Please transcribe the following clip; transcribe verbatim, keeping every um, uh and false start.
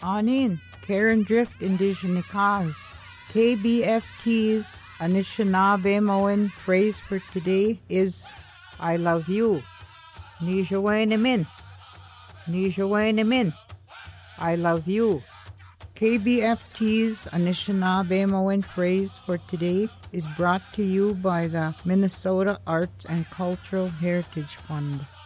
Anin, Karen Drift Indigenicaz. K B F T's Anishinaabe phrase for today is I love you. Nijawainamin. Nijawainamin. I love you. K B F T's Anishinaabe phrase for today is brought to you by the Minnesota Arts and Cultural Heritage Fund.